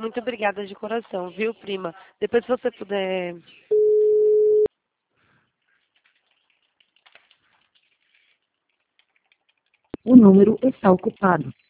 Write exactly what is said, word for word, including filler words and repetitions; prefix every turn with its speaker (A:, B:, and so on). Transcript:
A: Muito obrigada de coração, viu, prima? Depois se você puder...
B: O número está ocupado.